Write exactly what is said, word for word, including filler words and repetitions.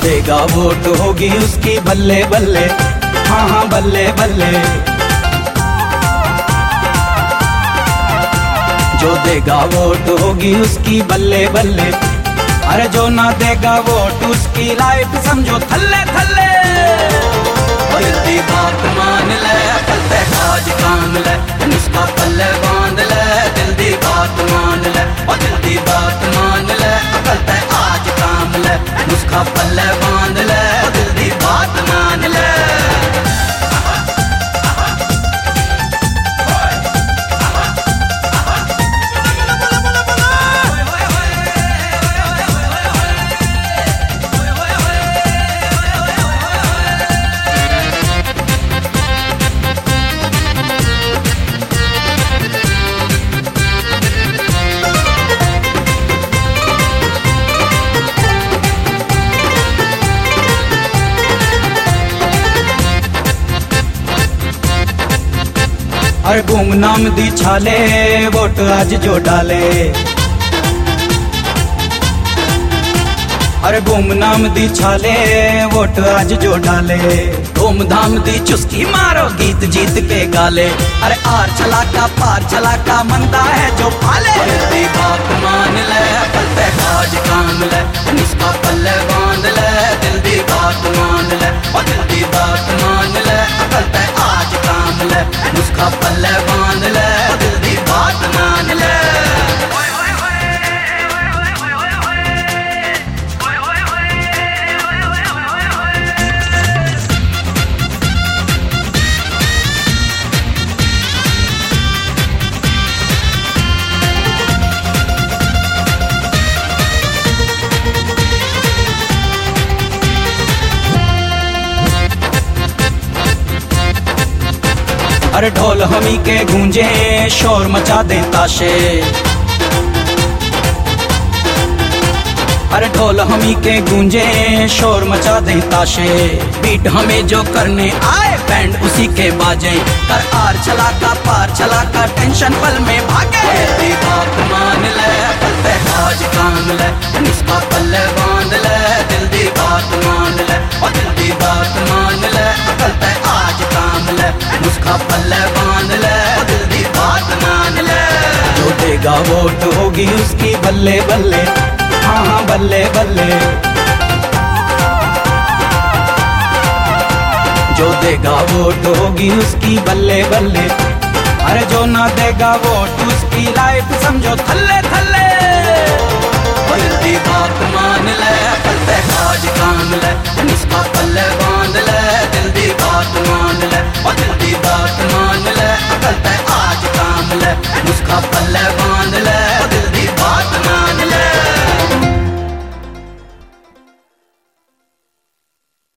देगा वोट होगी उसकी बल्ले बल्ले, हाँ हाँ बल्ले बल्ले। जो देगा वोट होगी उसकी बल्ले बल्ले, अरे जो ना देगा वोट उसकी लाइफ समझो थल्ले थल्ले। दिल दी बात मान ले, अकल ते आज काम ले, इसका पल्ले बांध ले। दिल दी बात मान ले, और दिल दी बात मान ले, अकल ते आज काम ले, उसका पल्ले बांध ले। दिल दी बात मान ले। अरे गुमनाम दी छाले वोट आज जो डाले, अरे गुमनाम दी छाले वोट आज जो डाले। धूमधाम दी चुस्की मारो गीत जीत के गाले, अरे आर चला का पार चला का मंदा है जो पाले। दिल दी बात मान ले, अकल ते आज काम ले, इसका पल्ले बांध ले। दिल दी बात मान ले, और दिल दी बात मान ले, अकल ते आज काम ले, उसका पल्ले बांध ले। दिल दी बात मान ले। अरे ढोल हमी के गूंजे शोर मचा दे ताशे, अरे ढोल हमी के गूंजे शोर मचा दे ताशे। बीट हमें जो करने आए बैंड उसी के बाजे, कर आर चला का पार चला का टेंशन पल में भागे। दिल दी बात मान ले, अकल ते आज काम ले, इसका पल्ले बांध ले। दिल दी बात मान ले, और दिल दी बात मान ले, अकल ते आज काम ले, उसका पल्ले बांध ले। दिल दी बात मान ले। जो देगा वोट होगी उसकी बल्ले बल्ले, हाँ हाँ बल्ले बल्ले। जो देगा वोट होगी उसकी बल्ले बल्ले, अरे जो ना देगा वोट उसकी लाइफ समझो थल्ले थल्ले। दिल दी बात मान ले, अकल ते आज काम ले, इसका पल्ले बांध ले। दिल दी बात मान